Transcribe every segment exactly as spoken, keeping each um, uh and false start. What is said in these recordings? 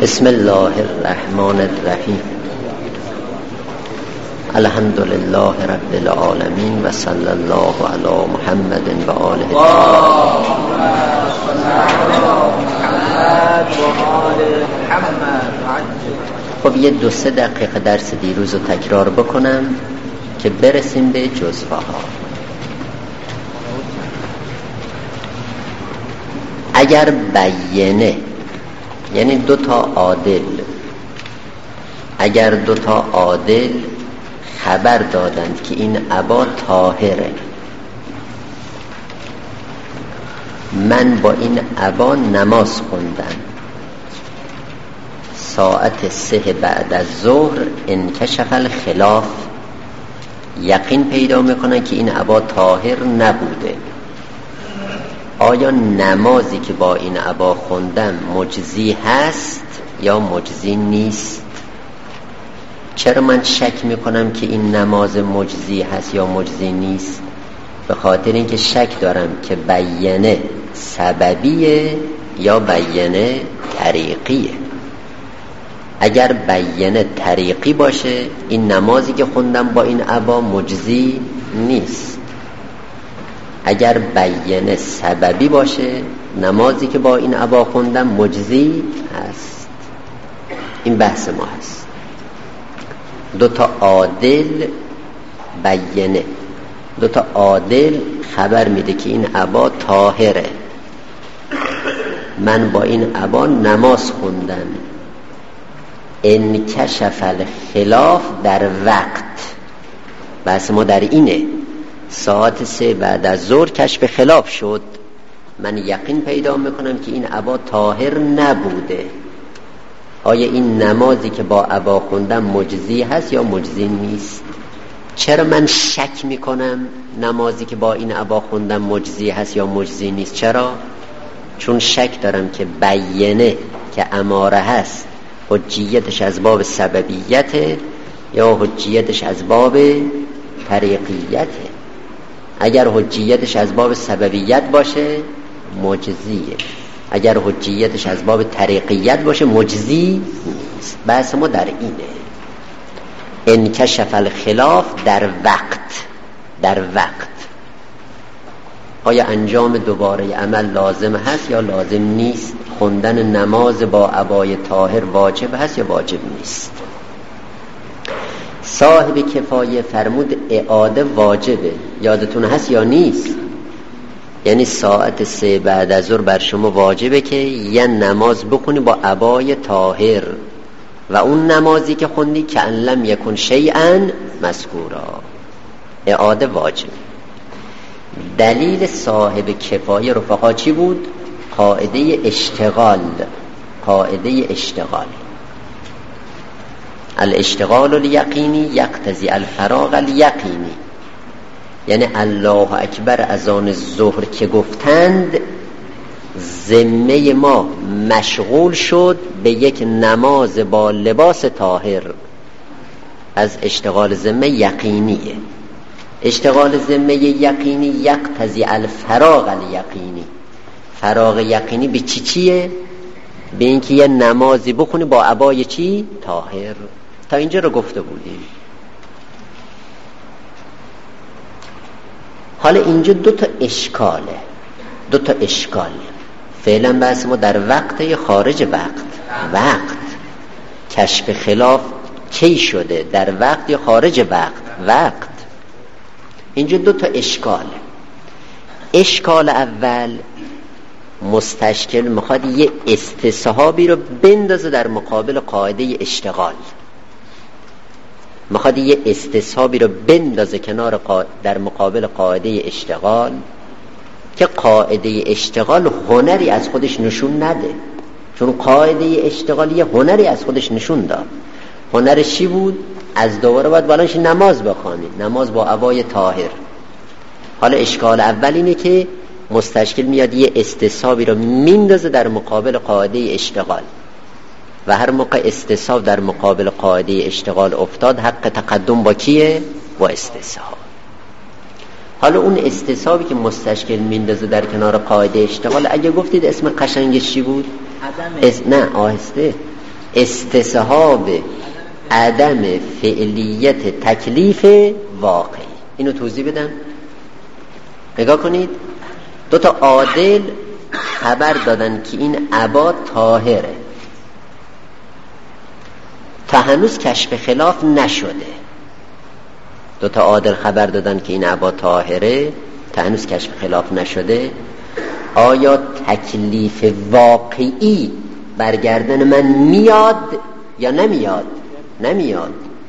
بسم الله الرحمن الرحیم. الحمد لله رب العالمین و صلی الله علی محمد و آله. خب یه دو سه دقیقه درس دیروز رو تکرار بکنم که برسیم به جزوه ها. اگر بیینه یعنی دو تا عادل، اگر دو تا عادل خبر دادند که این ابا طاهره، من با این ابا نماز خوندم، ساعت سه بعد از ظهر انکشف الخلاف، یقین پیدا میکنن که این ابا طاهر نبوده. آیا نمازی که با این ابا خوندم مجزی هست یا مجزی نیست؟ چرا من شک میکنم که این نماز مجزی هست یا مجزی نیست؟ به خاطر اینکه شک دارم که بیینه سببیه یا بیینه طریقیه. اگر بیینه طریقی باشه این نمازی که خوندم با این ابا مجزی نیست. اگر بیینه سببی باشه نمازی که با این ابا خوندم مجزی هست. این بحث ما هست. دو تا عادل بیینه، دو تا عادل خبر میده که این ابا طاهره، من با این ابا نماز خوندم، انکشف الخلاف در وقت. بحث ما در اینه، ساعت سه بعد از ظهر کشف خلاف شد، من یقین پیدا میکنم که این ابا طاهر نبوده. آیا این نمازی که با ابا خوندم مجزی هست یا مجزی نیست؟ چرا من شک میکنم نمازی که با این ابا خوندم مجزی هست یا مجزی نیست؟ چرا؟ چون شک دارم که بیینه که اماره هست حجیتش از باب سببیته یا حجیتش از باب طریقیته. اگر حجیتش از باب سببیت باشه مجزیه، اگر حجیتش از باب طریقیت باشه مجزی نیست. بحث ما در اینه، انکشف الخلاف در وقت. در وقت آیا انجام دوباره عمل لازم هست یا لازم نیست؟ خوندن نماز با ابای طاهر واجب هست یا واجب نیست؟ صاحب کفایه فرمود اعاده واجبه، یادتون هست یا نیست؟ یعنی ساعت سه بعد از ظهر بر شما واجبه که یه نماز بخونی با ابای طاهر و اون نمازی که خوندی که ان لم یکن شیئا مذکورا، اعاده واجب. دلیل صاحب کفایه رفقا چی بود؟ قاعده اشتغال. قاعده اشتغال، الاشتغال الیقینی یقتضی الفراغ الیقینی، یعنی الله اکبر از آن ظهر که گفتند ذمه ما مشغول شد به یک نماز با لباس طاهر. از اشتغال ذمه یقینیه. اشتغال ذمه یقینی یقتضی الفراغ الیقینی، فراغ یقینی به چی چیه؟ به اینکه یه نمازی بخونی با عبای چی؟ طاهر. تا اینجا رو گفته بودیم. حالا اینجا دو تا اشکاله، دو تا اشکال. فعلا بحث ما در وقت یا خارج وقت؟ وقت. کشف خلاف کی شده؟ در وقت یا خارج وقت؟ وقت. اینجا دو تا اشکاله. اشکال اول، مستشکل میخواد یه استصحابی رو بندازه در مقابل قاعده اشتغال. میخواد یه استصحابی رو بندازه کنار قا... در مقابل قاعده اشتغال که قاعده اشتغال هنری از خودش نشون نده. چون قاعده اشتغال یه هنری از خودش نشون داد. هنرش چی بود؟ از دوباره باید بالانش نماز بخوانی، نماز با عبای طاهر. حالا اشکال اول اینه که مستشکل میاد یه استصحابی رو میندازه در مقابل قاعده اشتغال و هر موقع استصحاب در مقابل قاعده اشتغال افتاد حق تقدم با کیه؟ با استصحاب. حالا اون استصحابی که مستشکل میندازه در کنار قاعده اشتغال، اگه گفتید اسم قشنگش چی بود؟ عدم اس... نه آهسته استصحاب عدم فعلیت تکلیف واقعی. اینو توضیح بدم. نگاه کنید، دو تا عادل خبر دادن که این ابا طاهره، تا هنوز کشف خلاف نشده. دو تا عادل خبر دادن که این ابا طاهره، تا هنوز کشف خلاف نشده. آیا تکلیف واقعی برگردن من میاد یا نمیاد؟ نمیاد،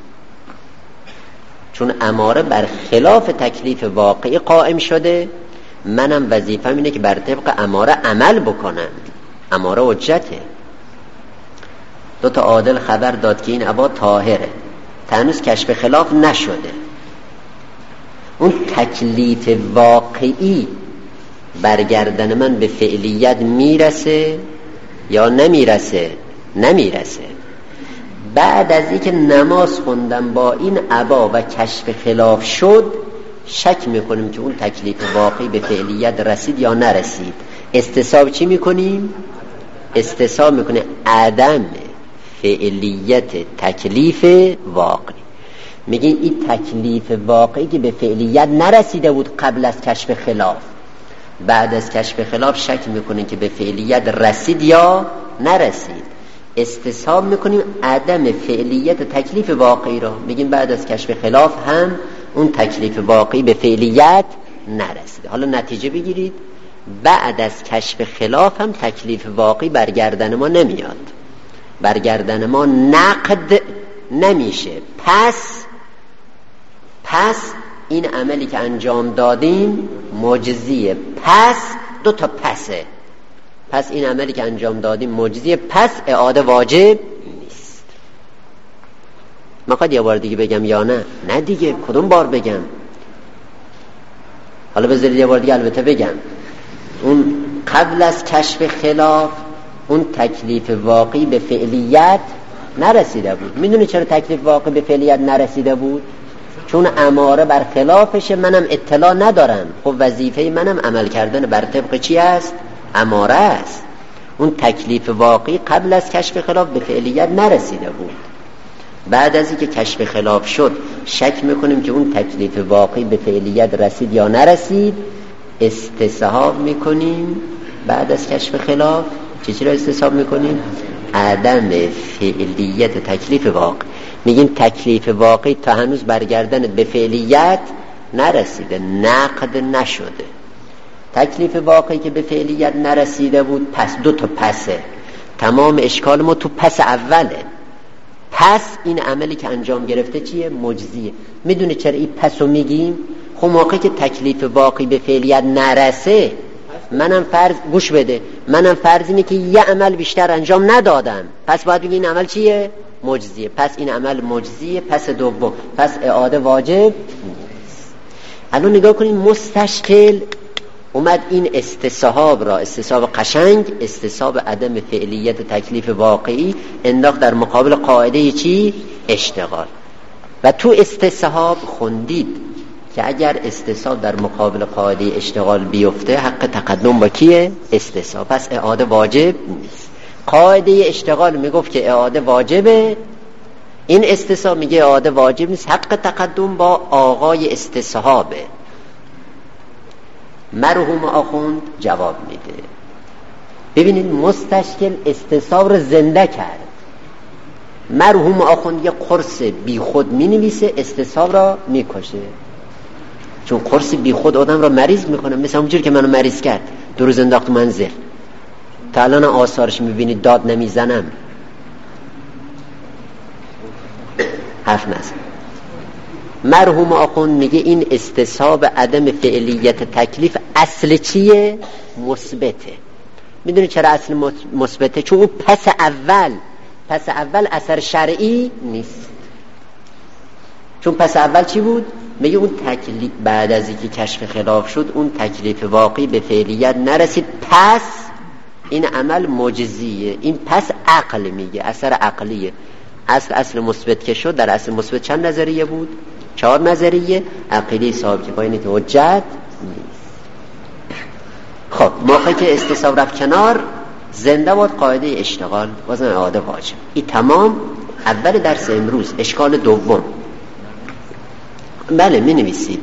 چون اماره بر خلاف تکلیف واقعی قائم شده. منم وظیفه‌م اینه که بر طبق اماره عمل بکنم. اماره حجته. دو تا عادل خبر داد که این ابا طاهره، تا هنوز کشف خلاف نشده. اون تکلیف واقعی برگردن من به فعلیت میرسه یا نمیرسه؟ نمیرسه. بعد از اینکه نماز خوندم با این ابا و کشف خلاف شد، شک میکنیم که اون تکلیف واقعی به فعلیت رسید یا نرسید. استصحاب چی میکنیم؟ استصحاب میکنیم عدم فعلیت تکلیف واقعی. میگیم این تکلیف واقعی که به فعلیت نرسیده بود قبل از کشف خلاف، بعد از کشف خلاف شک میکنیم که به فعلیت رسید یا نرسید. استصحاب میکنیم عدم فعلیت تکلیف واقعی را. میگیم بعد از کشف خلاف هم اون تکلیف واقعی به فعلیت نرسیده. حالا نتیجه بگیرید، بعد از کشف خلاف هم تکلیف واقعی برگردن ما نمیاد، برگردن ما نقد نمیشه. پس پس این عملی که انجام دادیم معجزیه. پس دو تا پسه. پس این عملی که انجام دادیم معجزیه، پس اعاده واجب نیست. میخواد یه بار دیگه بگم یا نه؟ نه دیگه، کدوم بار بگم؟ حالا بذارید یه بار دیگه البته بگم. اون قبل از کشف خلاف اون تکلیف واقعی به فعلیت نرسیده بود. میدونی چرا تکلیف واقعی به فعلیت نرسیده بود؟ چون اماره بر خلافشه، منم اطلاع ندارم. خب وظیفه منم عمل کردن بر طبق چی است؟ اماره است. اون تکلیف واقعی قبل از کشف خلاف به فعلیت نرسیده بود. بعد از اینکه کشف خلاف شد شک میکنیم که اون تکلیف واقعی به فعلیت رسید یا نرسید. استصحاب میکنیم بعد از کشف خلاف. چی را استصحاب میکنیم؟ عدم فعلیت تکلیف واقع. میگیم تکلیف واقعی تا هنوز برگردن به فعلیت نرسیده، نقد نشده. تکلیف واقعی که به فعلیت نرسیده بود، پس دو تا پسه. تمام اشکال ما تو پس اوله. پس این عملی که انجام گرفته چیه؟ مجزیه. میدونه چرا این پسو میگیم؟ خب موقعی که تکلیف واقعی به فعلیت نرسه، منم فرض گوش بده، منم فرض اینه که یه عمل بیشتر انجام ندادم، پس باید بگی این عمل چیه؟ مجزیه. پس این عمل مجزیه. پس دوم، پس اعاده واجب نیست. الان نگاه کنید، مستشکل اومد این استصحاب را، استصحاب قشنگ، استصحاب عدم فعلیت تکلیف واقعی، انداخت در مقابل قاعده چی؟ اشتغال. و تو استصحاب خوندید که اگر استصحاب در مقابل قاعده اشتغال بیفته، حق تقدم با کیه؟ استصحاب. پس اعاده واجب نیست. قاعده اشتغال میگفت که اعاده واجبه، این استصحاب میگه اعاده واجب نیست، حق تقدم با آقای استصحابه. مرحوم آخوند جواب میده. ببینید مستشکل استصحاب رو زنده کرد. مرحوم آخوند یه قرص بی خود می نویسه، استصحاب را میکشه. چون قرص بی خود آدم را مریض میکنه، مثل اونجور که منو مریض کرد، دو روز انداخت منزل. تا الان آثارش میبینید، داد نمیزنم، حرف نزن. مرحوم آخوند میگه این استصحاب عدم فعلیت تکلیف اصل چیه؟ مثبته. میدونی چرا اصل مثبته؟ چون اون پس اول پس اول اثر شرعی نیست. چون پس اول چی بود؟ میگه اون تکلیف بعد از اینکه کشف خلاف شد، اون تکلیف واقعی به فعلیت نرسید، پس این عمل معجزیه. این پس عقل میگه، اثر عقلیه. اصل اصل مثبت که شد، در اصل مثبت چند نظریه بود؟ چهار نظریه. عقیده صاحب که پایینه که حجت نیست. خب موقعی که استصحاب رفت کنار، زنده باد قاعده اشتغال، بازم اعاده واجب. این تمام اول درس امروز. اشکال دوم، بله می نویسید.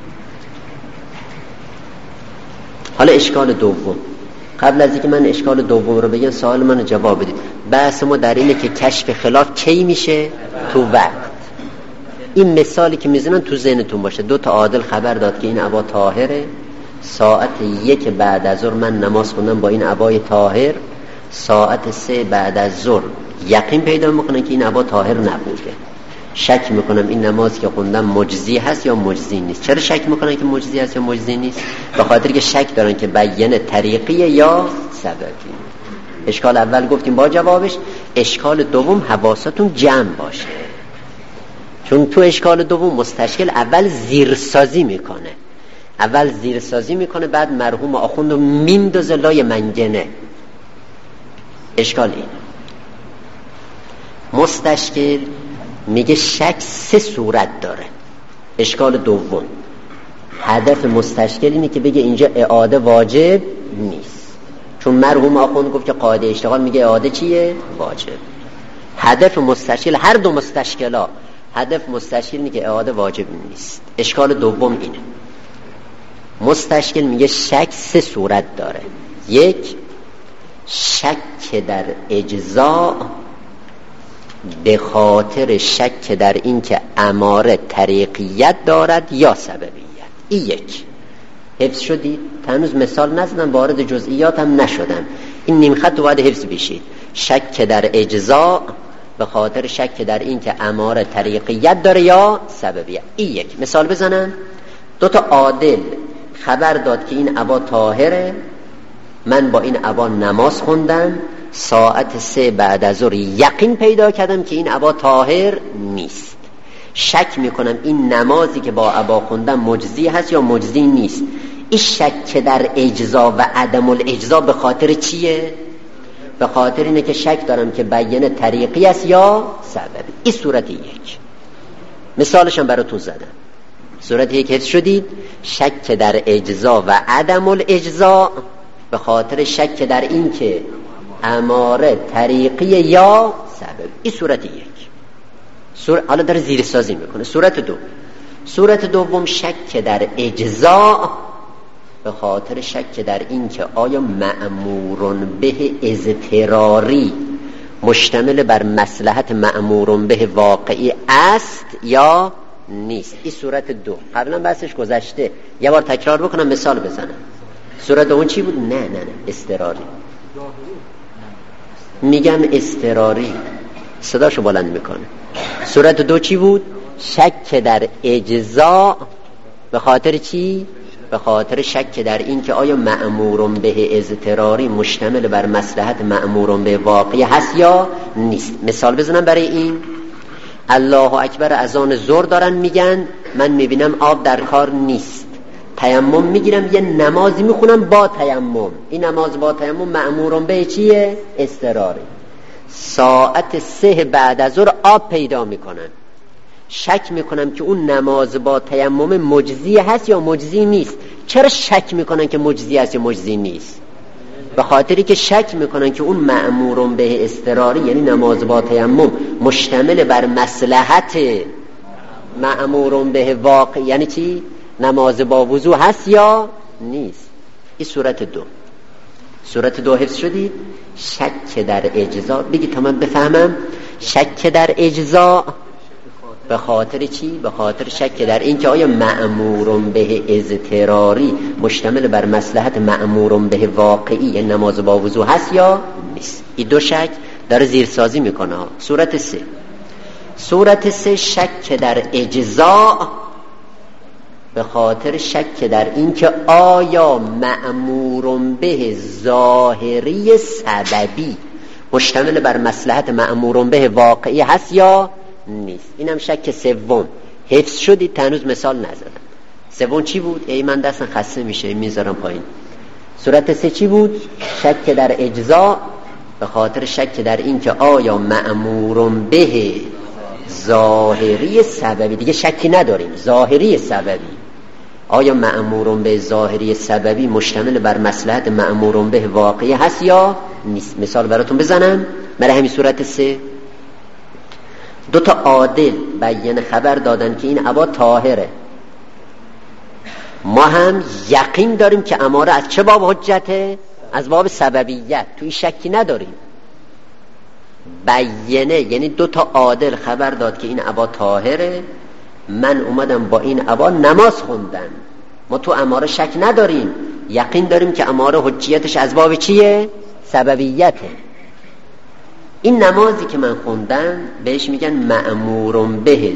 حالا اشکال دوم، قبل از اینکه من اشکال دوم رو بگم سوال منو جواب بدید. بحث ما در اینه که کشف خلاف کی میشه؟ تو وقت. این مثالی که میزنن تو ذهنتون باشه. دو تا عادل خبر داد که این عبا طاهره، ساعت یک بعد از ظهر من نماز خوندم با این عبای طاهر، ساعت سه بعد از ظهر یقین پیدا میکنن که این عبا طاهر نبوده، شک میکنم این نماز که خوندم مجزی هست یا مجزی نیست. چرا شک میکنن که مجزی هست یا مجزی نیست؟ به خاطر که شک دارن که بیان طریقیه یا سببی. اشکال اول گفتیم با جوابش. اشکال دوم حواستون جمع باشه، چون تو اشکال دوم مستشکل اول زیرسازی میکنه اول زیرسازی میکنه بعد مرحوم آخوند رو میندازه لای منگنه. اشکال این مستشکل میگه شک سه صورت داره. اشکال دوم، هدف مستشکل اینه که بگه اینجا اعاده واجب نیست، چون مرحوم آخوند گفت که قاعده اشتغال میگه اعاده چیه؟ واجب. هدف مستشکل، هر دو مستشکلا هدف مستشکل اینه که اعاده واجب نیست. اشکال دوم اینه، مستشکل میگه شک سه صورت داره. یک، شک در اجزاء به خاطر شک در این که اماره طریقیت دارد یا سببیت. این یک. حفظ شدید؟ هنوز مثال نزدم، وارد جزئیات هم نشدم. این نیم خط رو باید حفظ بشید. شک در اجزاء به خاطر شک در این که اماره طریقیت داره یا سببیت. این یک. مثال بزنم. دو تا عادل خبر داد که این عبا طاهره، من با این عبا نماز خوندم، ساعت سه بعد از ظهر یقین پیدا کردم که این عبا طاهر نیست. شک میکنم این نمازی که با عبا خوندم مجزی هست یا مجزی نیست. این شک در اجزا و عدم الاجزا به خاطر چیه؟ به خاطر اینه که شک دارم که بیان طریقی است یا سببی. این صورت یک. مثالشم براتون زدم. صورت یک حفظ شدید؟ شک در اجزا و عدم الاجزا به خاطر شک در این که اماره طریقی یا سبب. این صورت یک. صورت حالا داره زیر سازی میکنه. صورت دو، صورت دوم شک در اجزا به خاطر شک در این که آیا مأمورون به اضطراری مشتمل بر مصلحت مأمورون به واقعی است یا نیست. این صورت دو. قبلا بحثش گذشته، یه بار تکرار بکنم مثال بزنم. صورت دوم چی بود؟ نه نه نه اضطراری. میگم اضطراری، صداشو بلند میکنه. صورت دو چی بود؟ شک در اجزا به خاطر چی؟ به خاطر شک در این که آیا مأمورون به اضطراری مشتمل بر مصلحت مأمورون به واقعی هست یا نیست. مثال بزنم برای این. الله اکبر اذان ظهر دارن میگن، من میبینم آب در کار نیست، تیمم میگیرم یه نمازی میخونم با تیمم. این نماز با تیمم مأمورون به چیه؟ اضطراری. ساعت سه بعد از ظهر آب پیدا میکنن، شک میکنم که اون نماز با تیمم مجزی هست یا مجزی نیست. چرا شک میکنن که مجزی هست یا مجزی نیست؟ به خاطری که شک میکنن که اون مأمورون به اضطراری یعنی نماز با تیمم مشتمل بر مصلحت مأمورون به واقع یعنی چی؟ نماز با وضو هست یا نیست. این صورت دو. صورت دو حفظ شدید؟ شک در اجزا. بگی تا من بفهمم. شک در اجزا به خاطر چی؟ به خاطر شک در این که آیا مأمورون به اضطراری مشتمل بر مصلحت مأمورون به واقعی یعنی نماز با وضو هست یا نیست. این دو شک داره زیرسازی میکنه. صورت سه. صورت سه شک در اجزا به خاطر شک در این که آیا مأمورون به ظاهری سببی مشتمل بر مصلحت مأمورون به واقعی هست یا نیست. اینم شک سوم. حفظ شدید؟ تنوز مثال نزدم. سوم چی بود؟ ای من دستم خسته میشه میذارم پایین. صورت سه چی بود؟ شک در اجزا به خاطر شک در این که آیا مأمورون به ظاهری سببی، دیگه شکی نداریم، ظاهری سببی آیا مأمورون به ظاهری سببی مشتمل بر مصلحت مأمورون به واقعی هست یا نیست؟ مثال براتون بزنم. برای همین صورت سه، دو تا عادل بیان خبر دادن که این ابا طاهره، ما هم یقین داریم که اماره از چه باب حجته؟ از باب سببیت، توی شکی نداریم. بیانه یعنی دو تا عادل خبر داد که این ابا طاهره، من اومدم با این ابا نماز خوندم، ما تو اماره شک نداریم، یقین داریم که اماره حجیتش از باب چیه؟ سببیته. این نمازی که من خوندم بهش میگن مأمورون به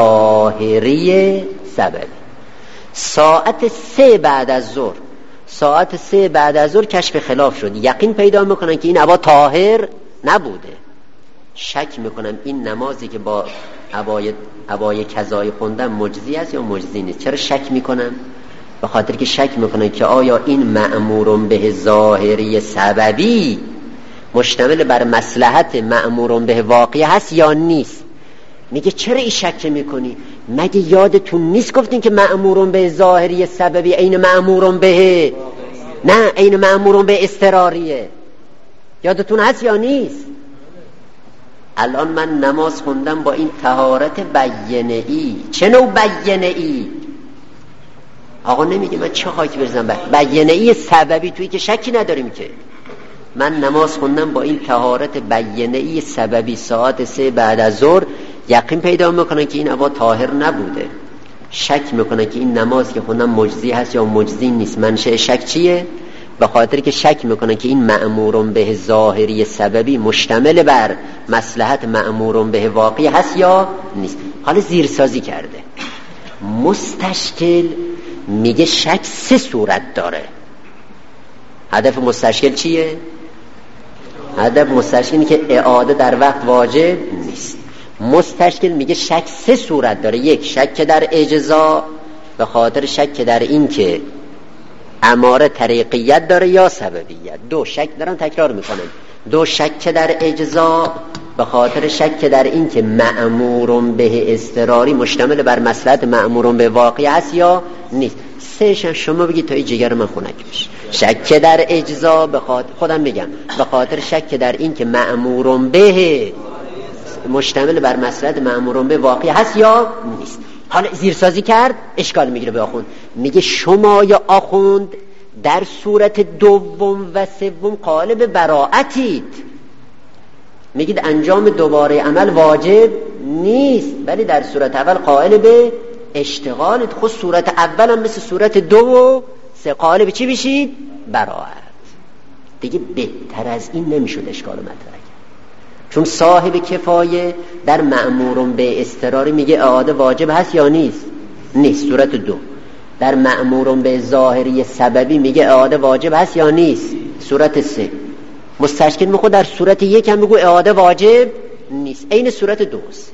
ظاهری سببی. ساعت سه بعد از ظهر ساعت سه بعد از ظهر کشف خلاف شد، یقین پیدا میکنن که این ابا طاهر نبوده، شک میکنم این نمازی که با ابای ابای کذایی خوندم مجزی است یا مجزی نیست. چرا شک میکنم؟ به خاطر که شک میکنم که آیا این مأمورون به ظاهری سببی مشتمل بر مصلحت مأمورون به واقعی هست یا نیست. میگه چرا این شک میکنی؟ مگه یادتون نیست گفتین که مأمورون به ظاهری سببی عین مأمورون به نه عین مأمورون به اضطراریه؟ یادتون هست یا نیست؟ الان من نماز خوندم با این طهارت بیانه ای. چه نوع بیانه ای؟ آقا نمیگه من چه خاکی برزم بیانه ای سببی، توی که شکی نداریم که من نماز خوندم با این طهارت بیانه ای سببی ساعت سه بعد از ظهر، یقین پیدا میکنن که این ابا طاهر نبوده، شک میکنن که این نماز که خوندم مجزی هست یا مجزی نیست. منشأ شک چیه؟ به خاطر که شک میکنن که این مأمورون به ظاهری سببی مشتمل بر مصلحت مأمورون به واقعی هست یا نیست. حالا زیرسازی کرده. مستشکل میگه شک سه صورت داره. هدف مستشکل چیه؟ هدف مستشکل اینه که اعاده در وقت واجب نیست. مستشکل میگه شک سه صورت داره. یک، شک در اجزا، به خاطر شک در این که اماره طریقیت داره یا سببیت. دو، شک دارن تکرار میکنن. دو، شک در اجزا، به خاطر شک در این که مأمورون به اضطراری مشتمل بر مصلحت مأمورون به واقعی هست یا نیست. سه، شما بگید تا این جگر من خنک بشه. شک در اجزا، به خاطر خودم بگم به خاطر شک در این که مأمورون به مشتمل بر مصلحت مأمورون به واقعی هست یا نیست. حالا زیرسازی کرد، اشکال میگیره به آخوند. میگه شما یا آخوند در صورت دوم و سوم قائل به براءتید، میگید انجام دوباره عمل واجب نیست، ولی در صورت اول قائل به اشتغالید. خود صورت اول هم مثل صورت دو و سه قائل به چی بشید؟ براءت. دیگه بهتر از این نمیشد اشکال مطرح کرد، چون صاحب کفایه در مأمورون به اضطراری میگه اعاده واجب هست یا نیست؟ نیست. صورت دو. در مأمورون به ظاهری سببی میگه اعاده واجب هست یا نیست؟ صورت سه. مستشکل میخواه در صورت یک هم میگه اعاده واجب نیست، این صورت دوست.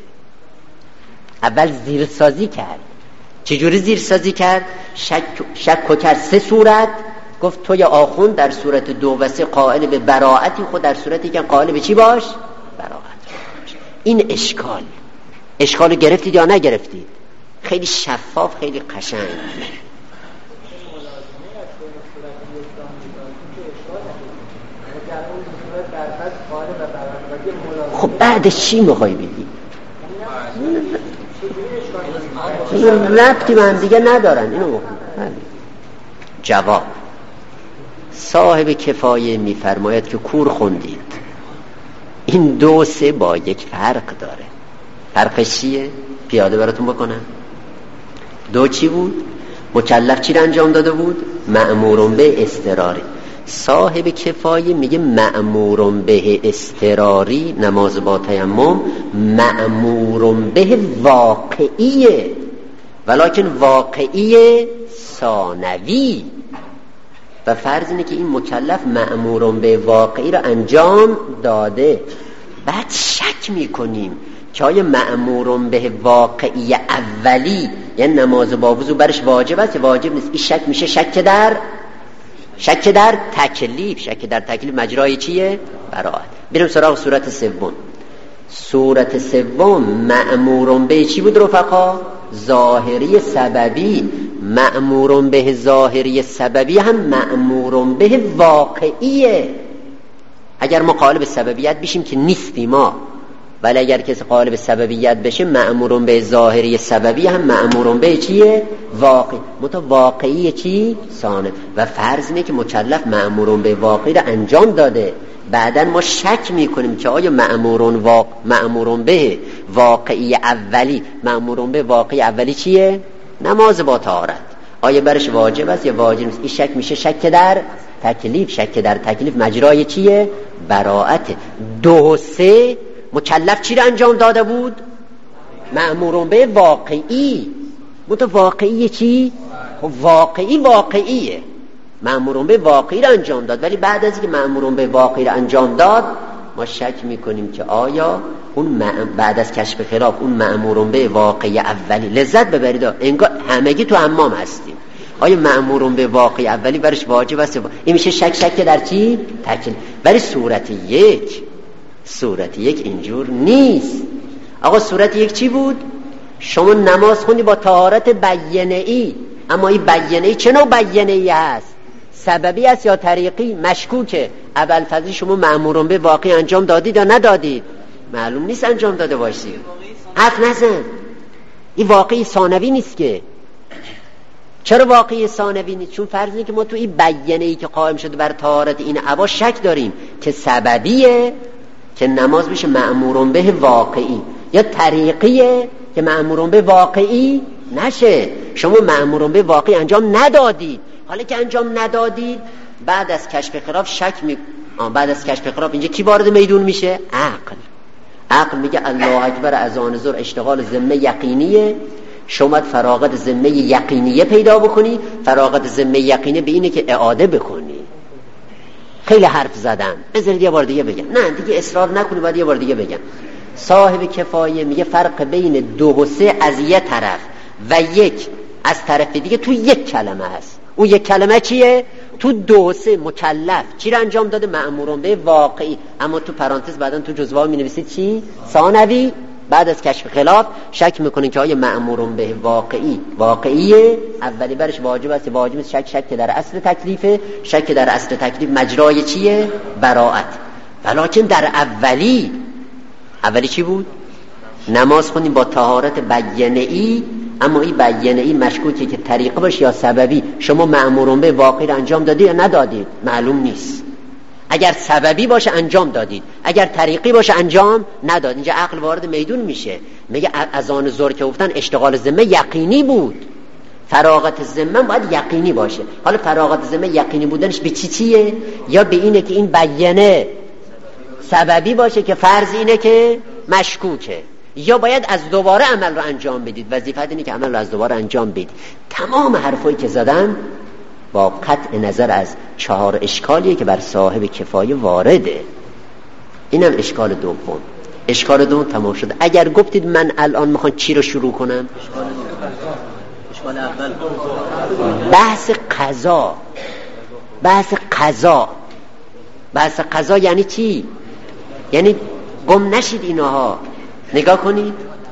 اول زیرسازی کرد. چجوری زیرسازی کرد؟ شک شک کرد سه صورت. گفت تو یا آخوند در صورت دو و سه قائل به براعتی، خود در صورتی که قائل به چی باش؟ براعت. این اشکال اشکالو گرفتید یا نگرفتید؟ خیلی شفاف، خیلی قشنگ. خب بعدش چی میخوای بگی؟ ربطی من دیگه ندارن. اینو بخون. جواب صاحب کفایه میفرماید که کور خوندید، این دو سه با یک فرق داره. فرقش چیه؟ پیاده براتون بکنم. دو چی بود؟ مکلف چی رو انجام داده بود؟ مأمورون به اضطراری. صاحب کفایه میگه مأمورون به اضطراری نماز با تیمم مأمورون به واقعیه، ولکن واقعی ثانوی. و فرض اینه که این مکلف مأمورون به واقعی رو انجام داده. بعد شک میکنیم که آیا مأمورون به واقعی اولی یعنی نماز با وضو برش واجب است یا واجب نیست. این شک میشه شک در شک در تکلیف. شک در تکلیف مجرای چیه؟ براءت. بریم سراغ صورت سوم. صورت سوم مأمورون به چی بود رفقا؟ ظاهری سببی. مأمورون به ظاهری سببی هم مأمورون به واقعیه. اگر ما قالب سببیت بشیم که نیستی ما، ولی اگر کسی قالب سببیت بشه مأمورون به ظاهری سببی هم مأمورون به چیه؟ واقعی. متا واقعی چی؟ ثانوی. و فرض اینه که مکلف مأمورون به واقعی رو انجام داده. بعدن ما شک میکنیم که آیا مأمورون واقع مأمورون به واقعی اولی مأمورون به واقعی اولی چیه؟ نماز با طهارت. آیا برش واجب است یا واجب نیست؟ این شک میشه شک در تکلیف. شک در تکلیف مجرای چیه؟ براءت. دو و سه مکلف چی رو انجام داده بود؟ مأمورون به واقعی. متو واقعی چی؟ واقعی واقعیه. مأمورون به واقعی رو انجام داد، ولی بعد از اینکه مأمورون به واقعی رو انجام داد ما شک میکنیم که آیا اون بعد از کشف خلاف اون مأمورون به واقعی اولی لذت ببرید. انگار همگی تو حمام هستیم. آیا مأمورون به واقعی اولی برش واجب است؟ این میشه شک شک در چی؟ تکلیف. ولی صورت یک صورت یک اینجور نیست. آقا صورت یک چی بود؟ شما نماز خوندی با طهارت بیینه ای، اما این بیینه ای چه نوع بیینه ای هست؟ سببی است یا طریقی؟ مشکوکه. ابوالفضل شما مأمورون به واقعی انجام دادید یا ندادید؟ معلوم نیست انجام داده باشید. حرف نزن. این واقعی ثانوی نیست که. چرا واقعی ثانوی نیست؟ چون فرض اینه که ما تو این بیینه ای که قائم شده بر طهارت این عبا شک داریم که سببیه که نماز بشه مأمورون به واقعی، یا طریقیه که مأمورون به واقعی نشه. شما مأمورون به واقعی انجام ندادید. حالا که انجام ندادید بعد از کشف خلاف شک می بعد از کشف خلاف اینجا کی وارد میدون میشه؟ عقل. عقل میگه الله اکبر از آن ظهر اشتغال ذمه یقینیه. شما فراغت ذمه یقینیه پیدا بکنی. فراغت ذمه یقینیه به اینه که اعاده بکنی. خیلی حرف زدم، بذارید یه بار دیگه بگم. نه دیگه اصرار نکنی، باید یه بار دیگه بگم. صاحب کفایه میگه فرق بین دو و سه از یه طرف و یک از طرف دیگه تو یک کلمه هست. اون یک کلمه چیه؟ تو دو و سه مکلف چی رو انجام داده؟ مأمورون به واقعی. اما تو پرانتز بعدن تو جزوه می نویسید چی؟ ثانوی. بعد از کشف خلاف شک میکنین که آیا مأمورون به واقعی واقعیه؟ اولی برش واجب است واجب است. شک شک در اصل تکلیفه. شک در اصل تکلیف مجرای چیه؟ براءت. ولکن در اولی اولی چی بود؟ نماز خوندیم با طهارت بیینه ای، اما این بیینه ای مشکوکه که طریقه باشه یا سببی. شما مأمورون به واقعی رو انجام دادید یا ندادید؟ معلوم نیست. اگر سببی باشه انجام دادید، اگر طریقی باشه انجام ندادید. اینجا عقل وارد میدون میشه. میگه از آن ظهر که گفتن اشتغال ذمه یقینی بود. فراغت ذمه باید یقینی باشه. حالا فراغت ذمه یقینی بودنش به چی چیه؟ یا به اینه که این بیینه سببی باشه که فرض اینه که مشکوکه، یا باید از دوباره عمل رو انجام بدید. وظیفت اینه که عمل رو از دوباره انجام بدید. تمام حرفایی که زدم با قطع نظر از چهار اشکالیه که بر صاحب کفایه وارده. اینم اشکال دوم. اشکال دوم تمام شد. اگر گفتید من الان میخوام چی رو شروع کنم؟ اشکال اول بحث قضا. بحث قضا. بحث قضا یعنی چی؟ یعنی گم نشید اینها. نگاه کنید،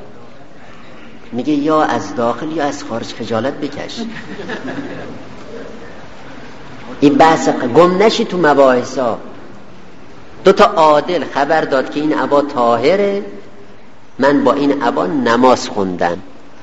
میگه یا از داخل یا از خارج خجالت بکش. این بحث گم نشید تو مباحثا. دو تا عادل خبر داد که این عبا طاهره، من با این عبا نماز خوندم.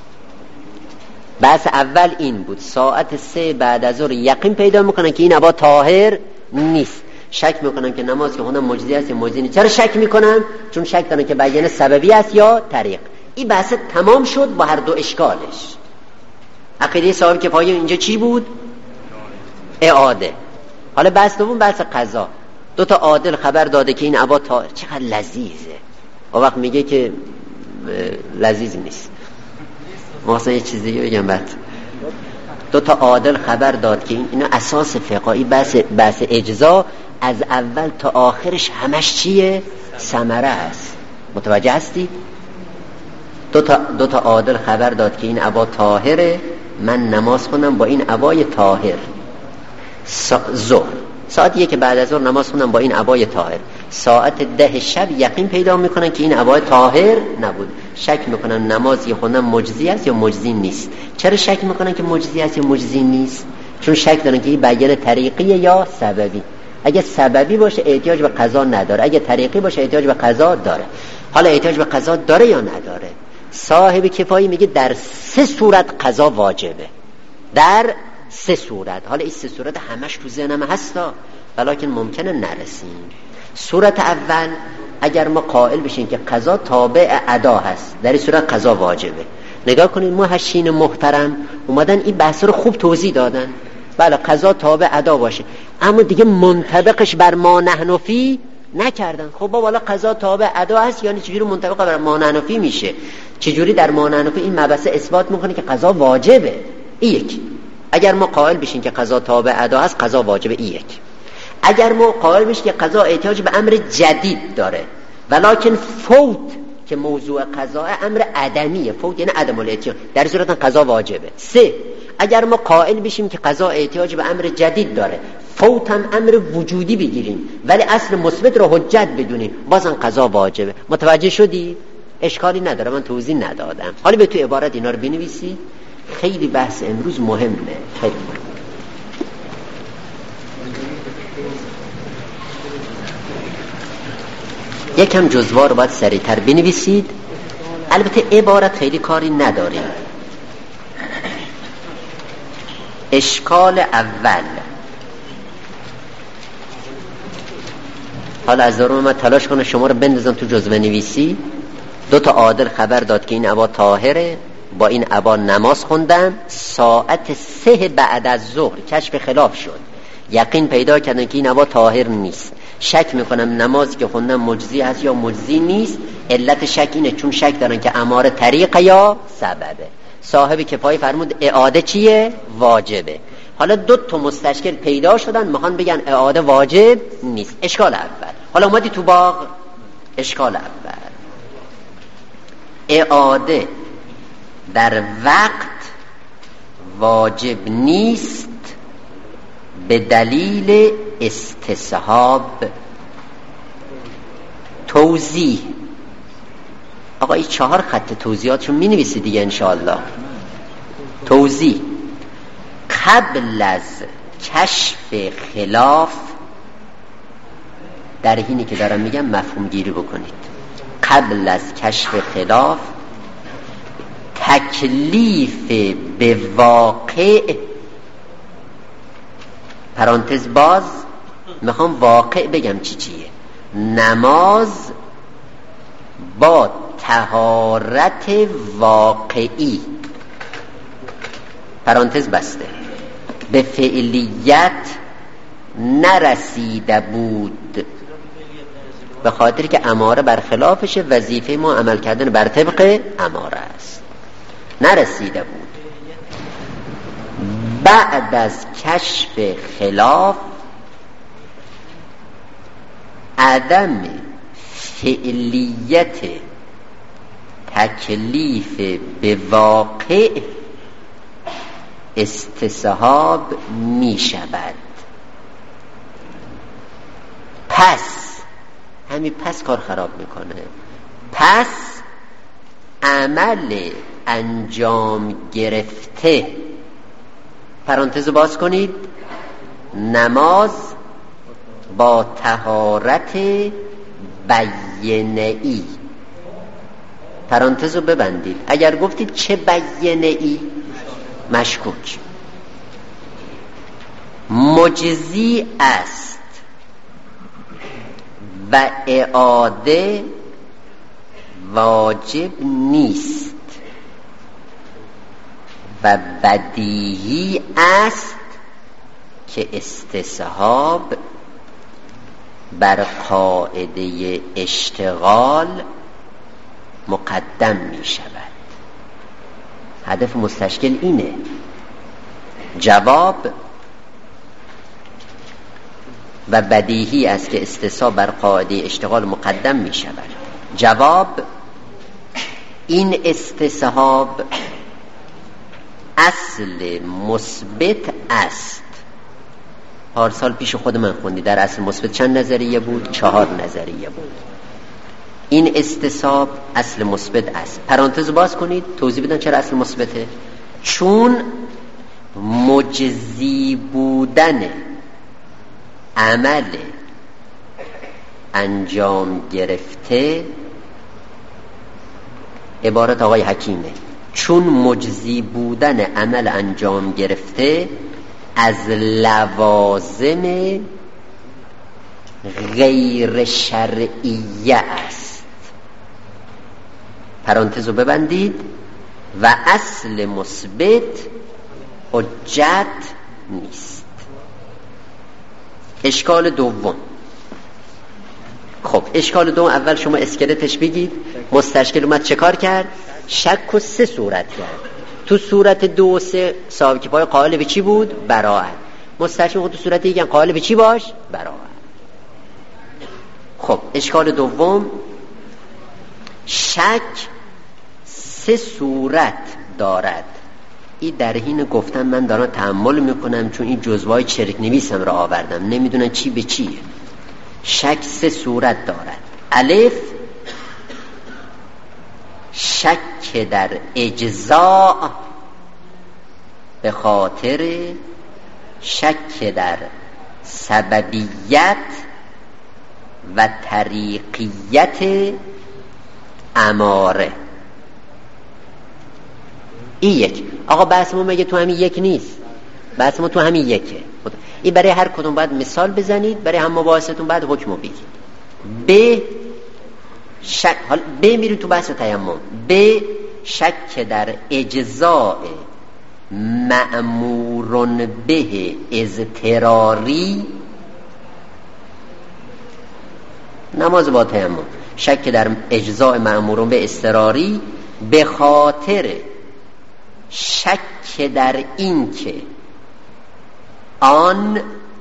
بحث اول این بود. ساعت سه بعد از ظهر یقین پیدا میکنن که این عبا طاهر نیست. شک میکنن که نماز که خوندن مجزی است یا مجزی نیست. چرا شک میکنن؟ چون شک دارن که بیان سببی است یا طریق. این بحث تمام شد با هر دو اشکالش. عقیده صاحب کفایه اینجا چی بود؟ اعاده. حالا بحث دوم بحث قضا. دو تا عادل خبر داده که این عبا طاهر. چقدر لذیذه. و وقت میگه که لذیذ نیست. مثلا یه چیز دیگه بگم بعد. دو تا عادل خبر داد که این اینا اساس فقهی. بحث بحث اجزا از اول تا آخرش همش چیه؟ ثمره است. متوجه هستی؟ دو تا دو تا عادل خبر داد که این عبا طاهره، من نماز خوندم با این عبای طاهر. ظهر ساعت یک بعد از ظهر نماز خوندم با این عبای طاهر. ساعت ده شب یقین پیدا میکنن که این ابا طاهر نبود، شک میکنن نمازی خوندن مجزی است یا مجزی نیست. چرا شک میکنن که مجزی است یا مجزی نیست؟ چون شک دارن که این بیان طریقیه یا سببی. اگه سببی باشه احتیاج به قضا نداره، اگه طریقی باشه احتیاج به قضا داره. حالا احتیاج به قضا داره یا نداره؟ صاحب کفایی میگه در سه صورت قضا واجبه، در سه صورت. حالا این سه صورت همش تو ذهنم هستا ولیکن ممکنه نرسیم. صورت اول اگر ما قائل بشیم که قضا تابع ادا هست، در این صورت قضا واجبه. نگاه کنید محشین محترم اومدن این بحث رو خوب توضیح دادن. بله قضا تابع ادا باشه، اما دیگه منطبقش بر ما نحن فی نکردن. خب با والا قضا تابع ادا هست، یعنی چجوری منطبق بر ما نحن فی میشه؟ چجوری در ما نحن فی این مبحث اثبات میکنه که قضا واجبه؟ این یک. اگر ما قائل بشیم که قضا تابع ادا هست قضا واجبه، این یک. اگر ما قائل بشیم که قضا احتیاج به امر جدید داره ولکن فوت که موضوع قضا امر عدمیه، فوت یعنی عدم الاحتیاج، در صورت قضا واجبه. سه، اگر ما قائل بشیم که قضا احتیاج به امر جدید داره، فوت هم امر وجودی بگیریم ولی اصل مثبت رو حجت بدونیم، بازم قضا واجبه. متوجه شدی؟ اشکالی نداره، من توضیح ندادم. حالا به تو عبارت اینا رو بنویسی. خیلی بحث امروز مهمه، خیلی مهمه. یکم جزوار رو باید سریعتر بنویسید. البته عبارت خیلی کاری نداریم. اشکال اول، حالا از ضرور من تلاش کنم شما رو بندازم تو جزوه نویسی. دو تا عادل خبر داد که این ابا طاهره، با این ابا نماز خوندن، ساعت سه بعد از ظهر کشف خلاف شد، یقین پیدا کردن که این ابا طاهر نیست. شک میکنم نمازی که خوندن مجزی هست یا مجزی نیست. علت شک اینه چون شک دارن که اماره طریقه یا سببه. صاحب کفایه فرمود اعاده چیه؟ واجبه. حالا دو تا مستشکل پیدا شدن میخوان بگن اعاده واجب نیست. اشکال اول، حالا اومدی تو باغ. اشکال اول، اعاده در وقت واجب نیست به دلیل استصحاب. توضیح. آقا این چهار خط توضیحاتشون می نویسی دیگه انشاءالله. توضیح: قبل از کشف خلاف، در اینی که دارم میگم مفهوم گیری بکنید، قبل از کشف خلاف تکلیف به واقع، پرانتز باز میخوام واقع بگم چی چیه، نماز با طهارت واقعی، پرانتز بسته، به فعلیت نرسیده بود، به خاطر که اماره برخلافشه، وظیفه ما عمل کردن بر طبق اماره است، نرسیده بود. بعد از کشف خلاف عدم فعلیت تکلیف به واقع استصحاب می شود. پس همین پس کار خراب میکنه. پس عمل انجام گرفته، پرانتز باز کنید، نماز با طهارت بیینه‌ای، پرانتز رو ببندید. اگر گفتید چه بیینه‌ای، مشکوک، مجزی است و اعاده واجب نیست و بدیهی است که استصحاب بر قاعده اشتغال مقدم می شود. هدف مستشکل اینه. جواب: و بدیهی است که استصحاب بر قاعده اشتغال مقدم می شود. جواب: این استصحاب اصل مثبت است پارسال پیش خود من خوندی در اصل مثبت چند نظریه بود؟ چهار نظریه بود. این استصحاب اصل مثبت است. پرانتز باز کنید توضیح بدن چرا اصل مثبته. چون مجزی بودن عمل انجام گرفته، عبارت آقای حکیمه، چون مجزی بودن عمل انجام گرفته از لوازم غیر شرعیه است. پرانتزو ببندید. و اصل مثبت حجت نیست. اشکال دوم. خب اشکال دوم اول شما اسکلتش بگید. مستشکل اومد چه کار کرد؟ شک و سه صورت کرد. تو صورت دو و سه صاحب کفایه قائل به چی بود؟ براءت. مستشکل خود تو صورت یک قائل به چی باش؟ براءت. خب اشکال دوم، شک سه صورت دارد. این در حین گفتن من دارم تأمل میکنم چون این جزوهای چرک نویسم را آوردم، نمیدونم چی به چیه. شک سه صورت دارد. الف، شک در اجزاء به خاطر شک در سببیت و طریقیت اماره. این یک. آقا بحث ما مگه تو همین یک نیست؟ بحث ما تو همین یکه. این برای هر کدوم باید مثال بزنید، برای هم مباحثتون بعد حکمو بگید. ب شک، حالا ب میریم تو بحث تیمم. ب شک در اجزاء مأمور به اضطراری، نماز با تیمم. شک در اجزاء مأمور به اضطراری به خاطر شک در این که آن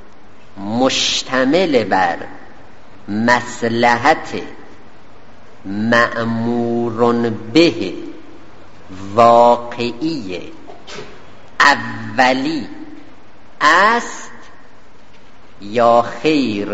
مشتمل بر مصلحت مأمور به واقعی اولی است یا خیر.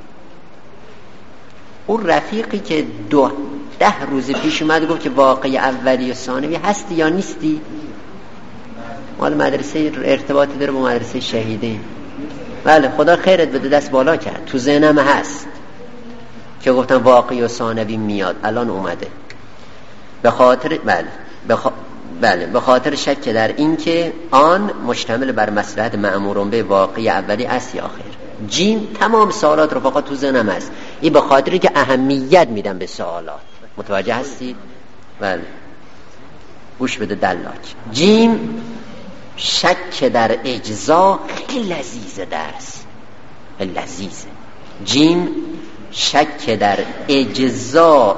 اون رفیقی که دو ده روز پیش اومد گفت که واقعی اولی و ثانوی هستی یا نیستی؟ مال مدرسه ارتباطی داره با مدرسه شهیدین. بله خدا خیرت بده، دست بالا کرد. تو ذهنم هست که گفتن واقعی و ثانوی میاد، الان اومده. به خاطر بله بخ... بله به خاطر شک در این که آن مشتمل بر مصلحت مأمور به واقعی اولی است یا خیر. جیم تمام سوالات رو فقط تو ذهنم هست. این به خاطری که اهمیت میدم به سوالات. متوجه هستی؟ بله گوش بده دلاک. جیم شک در اجزا خیلی لذیذه درس، خیلی لذیذه. جیم شک در اجزاء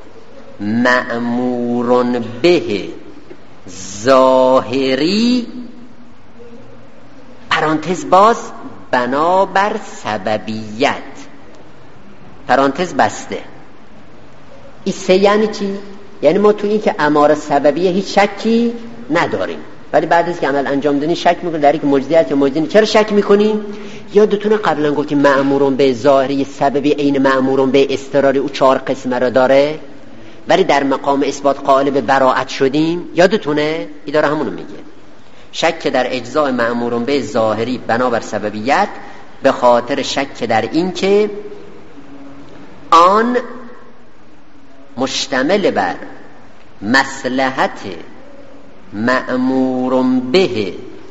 مأمور به ظاهری، پرانتز باز، بنابر سببیت، پرانتز بسته. این سه یعنی چی؟ یعنی ما تو این که اماره سببیه هیچ شکی نداریم، ولی بعد از که عمل انجام دادین شک میکنیم در اینکه مجزیت یا مجزی. چرا شک میکنیم؟ یادتونه قبلا گفتیم مأمورون به ظاهری سببی عین مأمورون به اضطراری او چهار قسمه را داره، ولی در مقام اثبات قائل به براءت شدیم. یادتونه؟ این داره همونو میگه. شک در اجزاء مأمورون به ظاهری بنابر سببیت به خاطر شک در این که آن مشتمل بر مصلحت مأمور به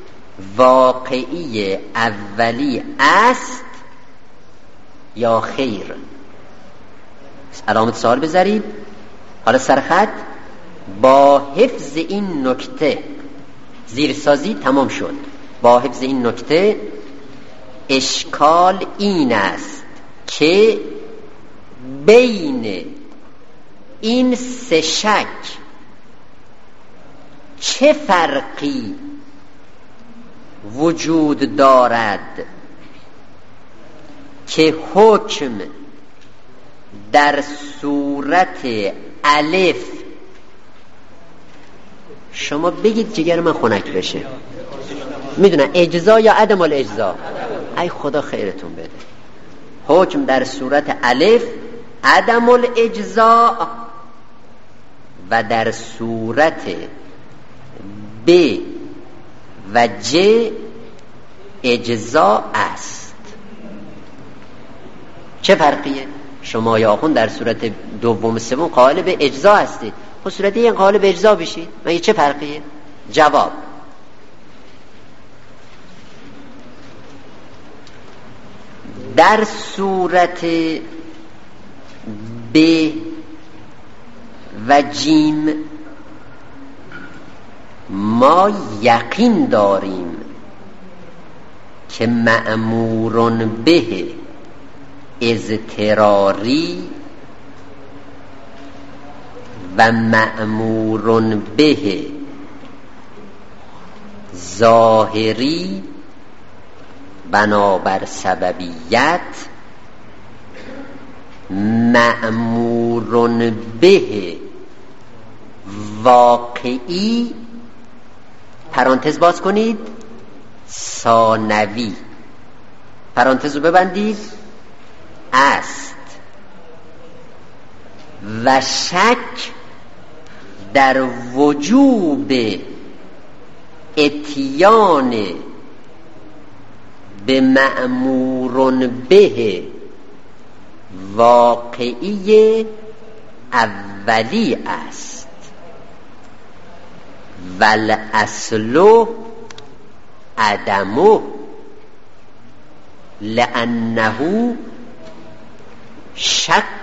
واقعی اولی است یا خیر. علامت سوال بذارید. حالا سرخط با حفظ این نکته، زیرسازی تمام شد. با حفظ این نکته اشکال این است که بین این سه شک چه فرقی وجود دارد که حکم در صورت الف، شما بگید جگر من خنک بشه، میدونم اجزا یا عدم الاجزا، ای خدا خیرتون بده. حکم در صورت الف عدم الاجزاء و در صورت ب و ج اجزاء است. چه فرقیه؟ شما یا آخون در صورت دوم سوم قائل به اجزاء هستید، خب صورت این قائل به اجزاء بشید، مگه چه فرقیه؟ جواب: در صورت ب و جیم ما یقین داریم که مأمور به اضطراری و مأمور به ظاهری بنابر سببیت مأمور به واقعی پرانتز باز کنید ثانوی پرانتز رو ببندید است و شک در وجوب اتیان به مأمور به واقعی اولی است. والاصل عدمه لأنه شک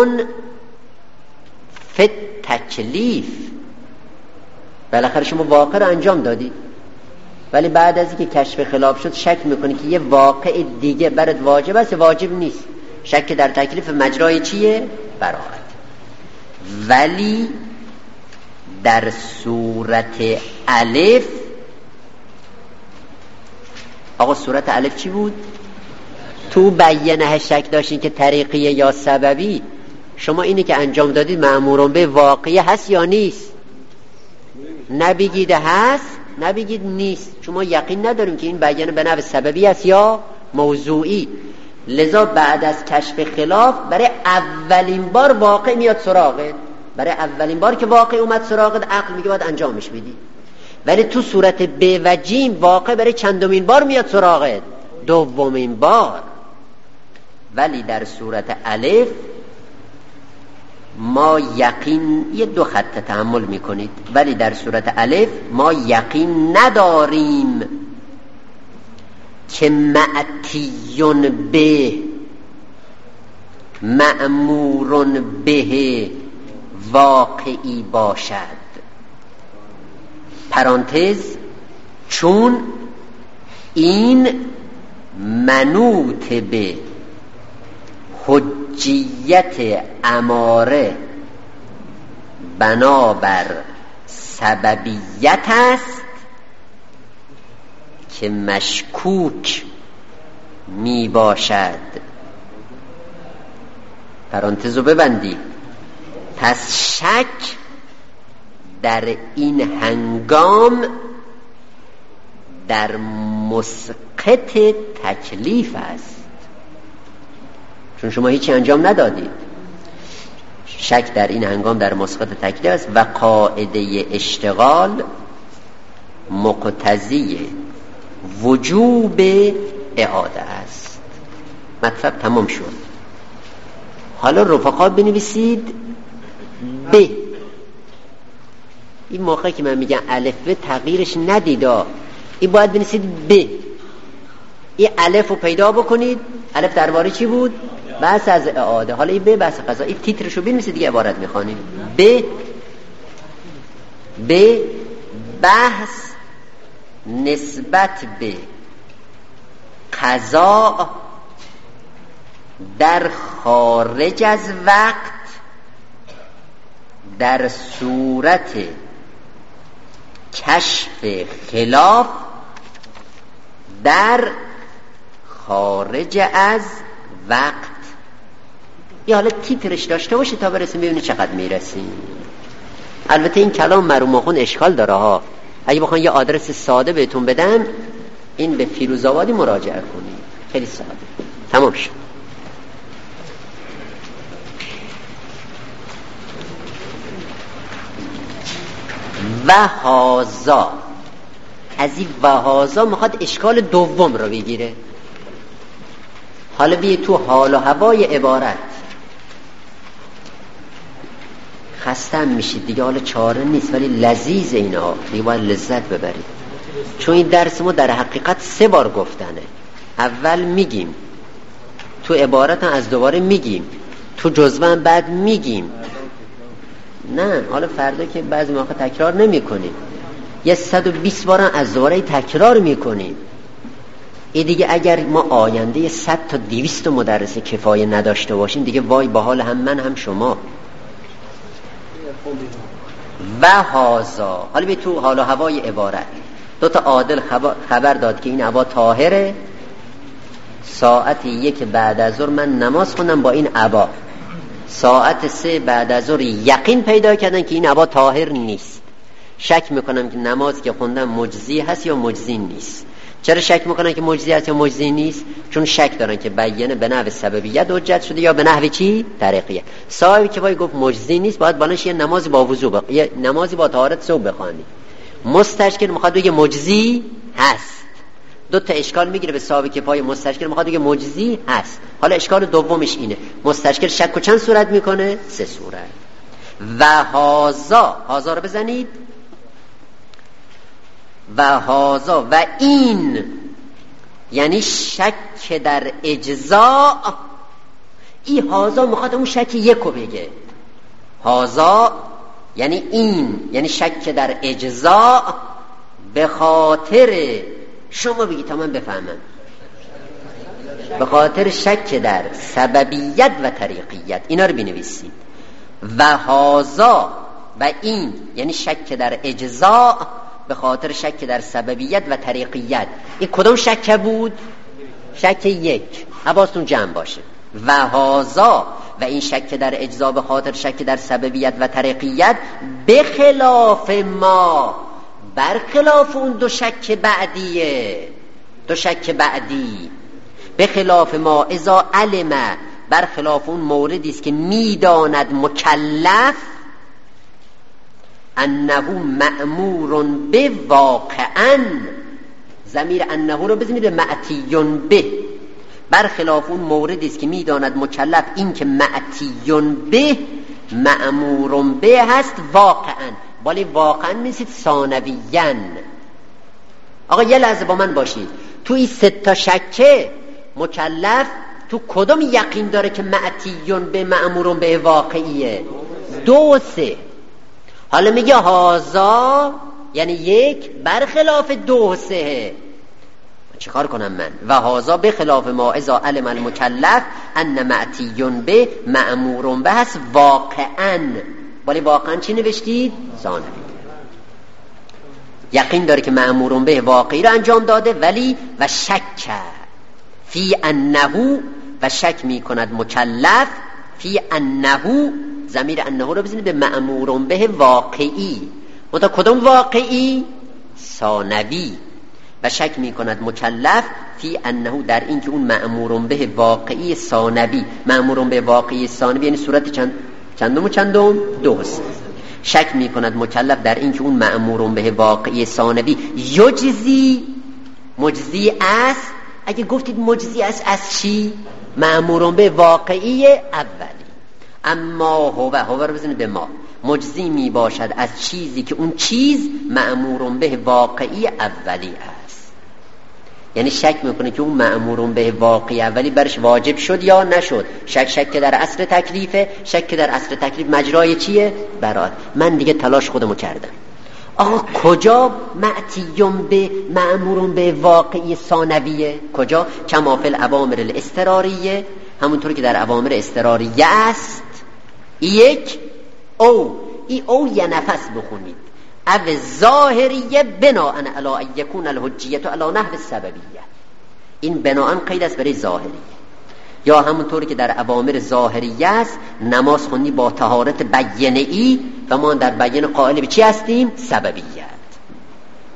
فی التکلیف. بالاخره شما واقع رو انجام دادید، ولی بعد از اینکه کشف خلاف شد شک میکنی که یه واقع دیگه برات واجب است، واجب نیست. شک در تکلیف مجرای چیه؟ براءت. ولی در صورت الف، آقا صورت الف چی بود؟ تو بیانه شک داشتین که طریقیه یا سببی. شما اینی که انجام دادید مأمورون به واقعی هست یا نیست؟ نبگید هست، نبگید نیست، چون ما یقین نداریم که این بیانه به نحو سببی است یا موضوعی. لذا بعد از کشف خلاف برای اولین بار واقع میاد سراغت. برای اولین بار که واقع اومد سراغت عقل میگه باید انجامش بدی. ولی تو صورت ب و جیم واقع برای چندمین بار میاد سراغت؟ دومین بار. ولی در صورت الف ما یقین، یه دو خط تحمل میکنید، ولی در صورت الف ما یقین نداریم که معتیون به مأمورون به واقعی باشد. پرانتز، چون این منوط به حجیت اماره بنابر سببیت است که مشکوک می باشد. پرانتز رو ببندی. پس شک در این هنگام در مسقط تکلیف است، چون شما هیچی انجام ندادید. شک در این هنگام در مسقط تکلیف است و قاعده اشتغال مقتضی وجوب اعاده است. مطلب تمام شد. حالا رفقا بنویسید ب. این موقعی که من میگم الف ب تغییرش ندیدا، این باید بنویسید ب. این الف رو پیدا بکنید. الف درباره چی بود؟ بحث از اعاده. حالا این ب بحث قضا. این تیترشو بنویسید دیگه عبارت میخوانید. ب ب بحث نسبت به قضا در خارج از وقت در صورت کشف خلاف در خارج از وقت. یا حالا تیترش داشته باشه تا برسیم ببینید چقدر میرسیم. البته این کلام مرحوم آخوند اشکال داره ها. اگه بخوان یه آدرس ساده بهتون بدن، این به فیروزآبادی مراجعه کنید. خیلی ساده. تمام شد. و هازا، از این و هازا میخواد اشکال دوم رو بگیره. حالا بیه تو حال و هوای عبارت. خستم میشید دیگه، حالا چاره نیست، ولی لذیذ اینا دیگه، باید لذت ببرید. چون این درس ما در حقیقت سه بار گفتنه. اول میگیم، تو عبارت هم از دوباره میگیم، تو جزوه هم بعد میگیم. نه حالا فردا که بعضی موقع تکرار نمی کنیم، یه صد و بیست بار هم از دوباره تکرار میکنیم. این دیگه اگر ما آینده صد تا دویست مدرس کفایه نداشته باشیم دیگه وای با حال هم من هم شما. و هازا، حالا به تو حال و هوای عبارت. دو تا عادل خبر داد که این هوا طاهره. ساعت یک بعد از ظهر من نماز خوندم با این عبا. ساعت سه بعد از ظهر یقین پیدا کردن که این هوا طاهر نیست. شک میکنم که نماز که خوندم مجزی هست یا مجزی نیست. چرا شک میکنن که مجزی هست یا مجزی نیست؟ چون شک دارن که بیانه به نحو سببیت حجت شده یا به نحو چی؟ طریقیت. صاحبی که باید گفت مجزی نیست، باید بانش یه نمازی با وضو بخ... یه نمازی با طهارت صبح بخوانی. مستشکل میخواد بگه مجزی هست. دو تا اشکال میگیره به صاحب کفایه. مستشکل میخواد بگه مجزی هست. حالا اشکال دومش اینه، مستشکل شک و چند صورت میکنه؟ سه صورت. و هازا، هازا رو بزنید. و هازا، و این یعنی شک در اجزاء. این هازا میخواد اون شک یکو بگه. هازا یعنی این، یعنی شک در اجزاء به خاطر، شما بگید تا من بفهمم، به خاطر شک در سببیت و طریقیت. اینا رو بنویسید. و هازا، و این یعنی شک در اجزاء به خاطر شک در سببیت و طریقیت. این کدوم شک بود؟ شک یک. حواستون جمع باشه. و هازا، و این شک در اجزاء به خاطر شک در سببیت و طریقیت، به خلاف ما، برخلاف اون دو شک بعدیه. دو شک بعدی به خلاف ما، اذا علم، برخلاف اون موردی است که میداند مکلف انه مأمور به واقعا. ضمیر انه رو بزنید به معتیون به. برخلاف اون موردی است که میداند مکلف این که معتیون به مأمور به هست واقعا، ولی واقعا نیست ثانویاً. آقا یه لحظه با من باشید. تو این سه تا شکه مکلف تو کدوم یقین داره که معتیون به مأمور به واقعیه؟ دو و سه. حالا میگه هازا یعنی یک برخلاف دو و سه. چه کار کنم من؟ و هازا به خلاف ما اذا علم المکلف ان معتیون به مأمور به هست واقعا، ولی واقعا چی نوشتید؟ ثانوی. یقین داره که مأمور به واقعی رو انجام داده، ولی و شک فی انه، و شک میکند مکلف فی انه، ضمیر انه رو بزنید به مأمور به واقعی. منتها کدوم واقعی؟ ثانوی. و شک میکند مکلف فی انه، در این که اون مأمور به واقعی ثانوی، مأمور به واقعی ثانوی یعنی صورت چند چندم و چندم؟ دوست. شک میکند مکلف در این که اون مأمور به واقعی ثانوی یجزی، مجزی است. اگه گفتید مجزی است از چی؟ مأمور به واقعی اولی. اما هو، هو رو بزنید به ما، مجزی می باشد از چیزی که اون چیز مأمور به واقعی اولی است. یعنی شک میکنه که اون مأمور به واقعی اولی برش واجب شد یا نشد. شک شک در اصل تکلیفه. شک در اصل تکلیف مجرای چیه؟ برات. من دیگه تلاش خودمو کردم. آقا کجا معتیون به مأمور به واقعی ثانویه؟ کجا؟ کما فی الاوامر الاضطراریه، همونطور که در اوامر اضطراریه است. یک او، ای او یه نفس بخونید. او ظاهریه بناء علی ان یکون الحجیه علی نحو سببیه. این بناء قید است برای ظاهریه. یا همونطوری که در اوامر ظاهریه است، نماز خوندی با طهارت بیانه ای و ما در بیان قائل به چی هستیم؟ سببیت.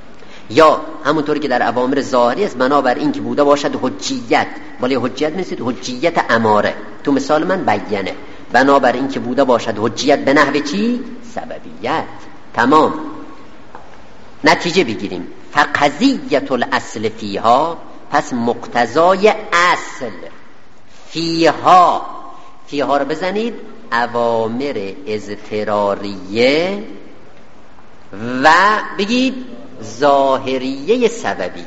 یا همونطوری که در اوامر ظاهری است بنابر این که بوده باشد حجیت. ولی حجیت نیست، حجیت اماره. تو مثال من بیانه، بنابر این که بوده باشد حجیت به نحو چی؟ سببیت. تمام. نتیجه بگیریم. فقضیت الاصل فیها، پس مقتضای اصل فیها، فیها رو بزنید اوامر اضطراریه و بگید ظاهریه سببیه.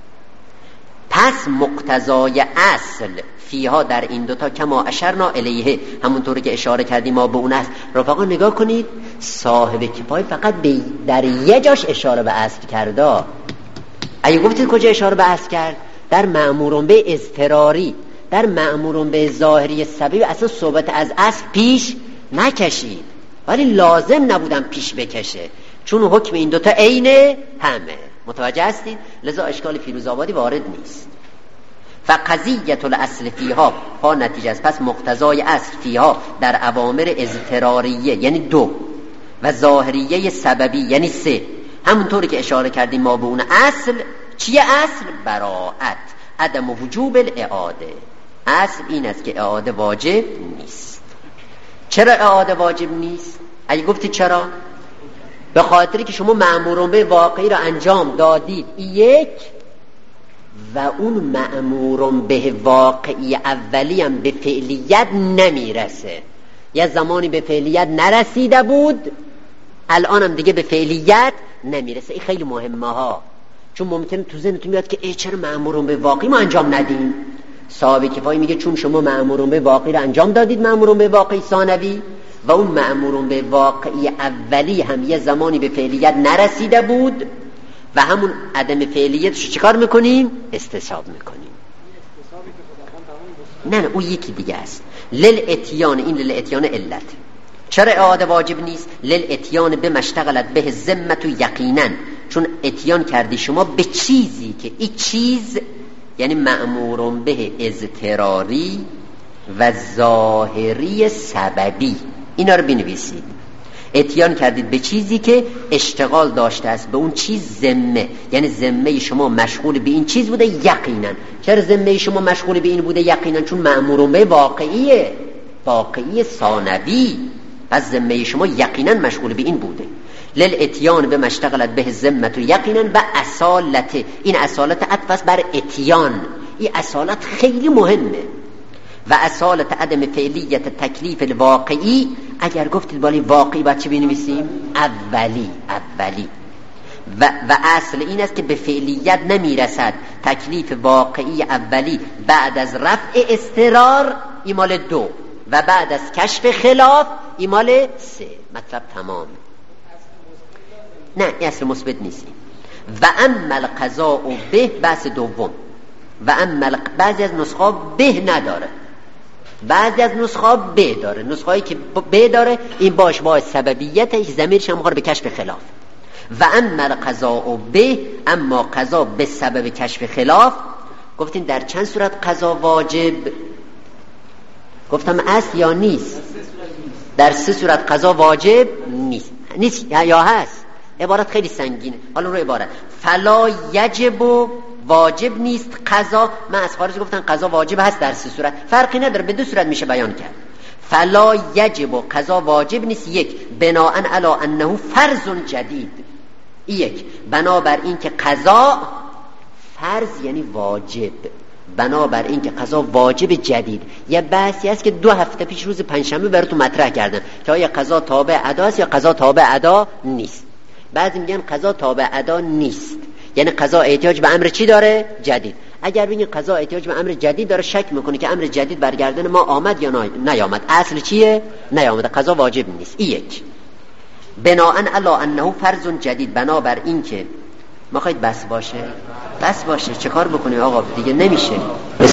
پس مقتضای اصل فیها در این دوتا کما اشرنا الیه، همونطوری که اشاره کردیم ما به اون است. رفقا نگاه کنید، صاحب کفایه فقط به در یه جاش اشاره به اصل کرده. اگه گفتید کجا اشاره به اصل کرد؟ در مأمورون به اضطراری، در مأمورون به ظاهری سببی اصلا صحبت از اصل پیش نکشید، ولی لازم نبودم پیش بکشه چون حکم این دوتا عین همه. متوجه هستید؟ لذا اشکال فیروزآبادی وارد نیست. فقضیت الاصل فیها، ها نتیجه است، پس مقتضای اصل فیها در اوامر اضطراریه یعنی دو و ظاهریه سببی یعنی سه، همونطوری که اشاره کردیم ما به اون اصل. چیه اصل؟ براءت، عدم وجوب الاعاده. اصل این است که اعاده واجب نیست. چرا اعاده واجب نیست؟ اگه گفتی چرا؟ به خاطری که شما مأمورون به واقعی را انجام دادید یک، و اون مأمورون به واقعی اولی هم به فعلیت نمیرسه. یه زمانی به فعلیت نرسیده بود، الان هم دیگه به فعلیت نمیرسه. این خیلی مهمه ها، چون ممکنه تو ذهنتون میاد که ای چرا مأمورون به واقعی ما انجام ندیم؟ صاحب کفایه میگه چون شما مأمورون به واقعی را انجام دادید، مأمورون به واقعی ثانوی، و اون مأمورون به واقعی اولی هم یه زمانی به فعلیت نرسیده بود، و همون عدم فعلیتش رو چیکار میکنیم؟ استصحاب میکنیم. نه نه اون یکی دیگه است. للاتیان، این للاتیان علت. چرا اعاده واجب نیست؟ للاتیان به مشتغلت به ذمت و یقینا، چون اتیان کردی شما به چیزی که این چیز یعنی مأمورون به اضطراری و ظاهری سببی، اینا رو بنویسید. اتیان کردید به چیزی که اشتغال داشته است به اون چیز ذمه، یعنی ذمه شما مشغول به این چیز بوده یقینا. چرا ذمه شما مشغول به این بوده یقینا؟ چون مأمورون به واقعیه، واقعی ثانوی، پس ذمه شما یقینا مشغول به این بوده. للاتیان به مشتغلت به ذمت و یقینا و اصالت، این اصالت عطف بر اتیان، این اصالت خیلی مهمه. و اصالت عدم فعلیت تکلیف الواقعی، اگر گفتید بالی واقعی باید چه بنویسیم؟ اولی، اولی. و, و اصل این است که به فعلیت نمیرسد تکلیف واقعی اولی بعد از رفع اضطرار ایمال دو، و بعد از کشف خلاف ایمال سه. مطلب تمام. نه این اصل مثبت نیست. و اما القضاء به، بحث دوم. و اما بعضی از نسخه به نداره، بعضی از نسخه به داره. نسخه‌ای که به داره این باش باید سببیت ضمیرش هم می‌خوره به کشف خلاف. و اما القضاء به، اما قضا به سبب کشف خلاف. گفتین در چند صورت قضا واجب؟ گفتم است یا نیست؟ در سه صورت قضا واجب نیست. نیست یا هست؟ عبارت خیلی سنگینه. حالا رو عبارت فلا یجب، واجب نیست قضا. من از خارج گفتن قضا واجب هست در سه صورت، فرقی نداره، به دو صورت میشه بیان کرد. فلا یجب، قضا واجب نیست. یک، بناء علی انه فرض جدید. یک، بنابر این که قضا فرض یعنی واجب، بنابر این که قضا واجب جدید. یه بحثی هست که دو هفته پیش روز پنجشنبه براتون مطرح کردم که آیا قضا تابع ادا است یا قضا تابع ادا نیست. بعضی میگن قضا تابع ادا نیست، یعنی قضا احتیاج به امر چی داره؟ جدید. اگر ببینید قضا احتیاج به امر جدید داره، شک میکنه که امر جدید برگردن ما آمد یا نیامد. اصل چیه؟ نیامد. قضا واجب نیست. این یک. بناء علی انه فرض جدید، بنابر این که ما خواهید بس باشه، بس باشه، چه کار بکنیم آقا دیگه نمیشه.